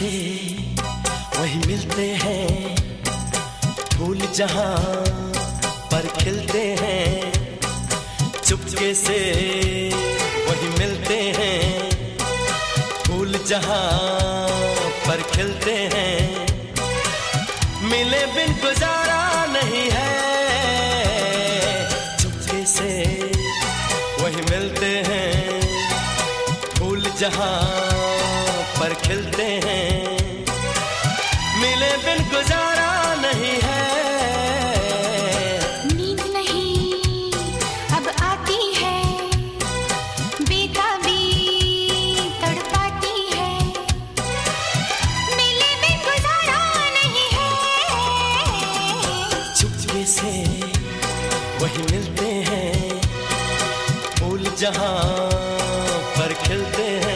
से वही मिलते हैं, फूल जहां पर खिलते हैं। चुपके से वही मिलते हैं, फूल जहां पर खिलते हैं। मिले बिन गुजारा नहीं है, चुपके से वही मिलते हैं, फूल जहां पर खिलते हैं। मिले बिन गुजारा नहीं है। नींद नहीं अब आती है, बेताबी तड़पाती है। मिले बिन गुजारा नहीं है। चुपके से वही मिलते हैं, फूल जहां पर खिलते हैं।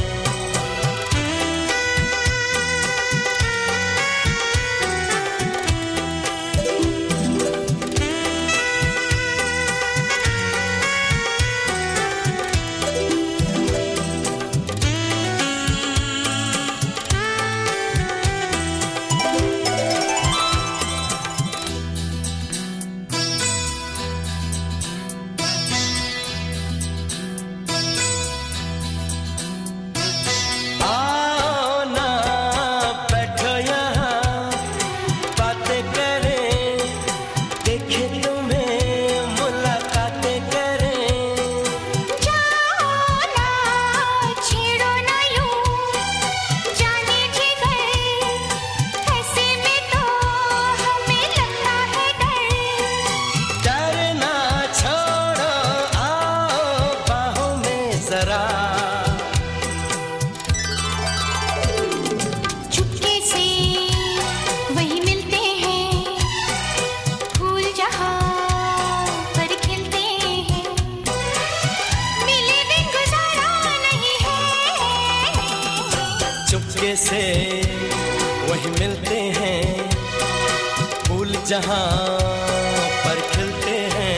चुपके से वही मिलते हैं, फूल जहां पर खिलते हैं। मिले बिन गुजारा नहीं है। चुपके से वही मिलते हैं, फूल जहां पर खिलते हैं।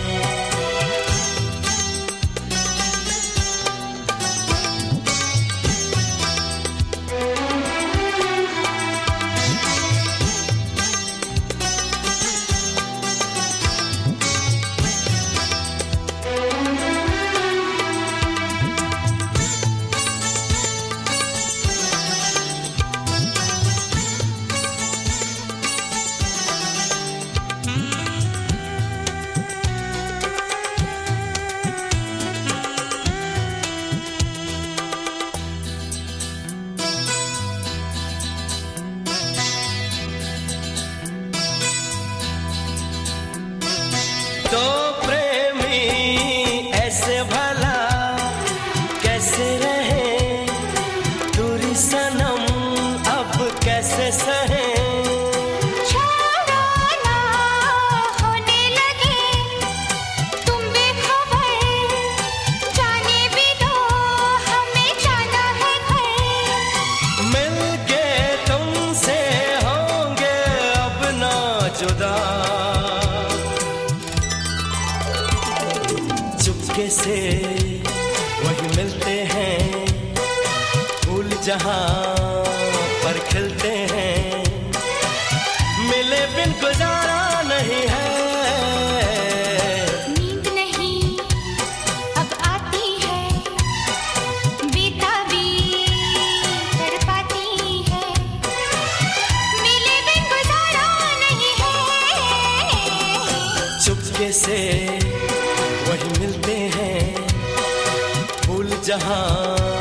तो प्रेमी ऐसे भला कैसे रहे, दूरी सनम अब कैसे सहे। छोड़ो ना होने लगे तुम बेखबर, जाने भी दो हमें जाना है घर। मिलके तुमसे होंगे अब ना जुदा, चुपके से वही मिलते हैं, फूल जहां पर खिलते हैं। मिले बिन गुजारा नहीं है। नींद नहीं अब आती है, बेताबी तड़पाती है। मिले बिन गुजारा नहीं है। चुपके से वही मिलते हैं, फूल जहां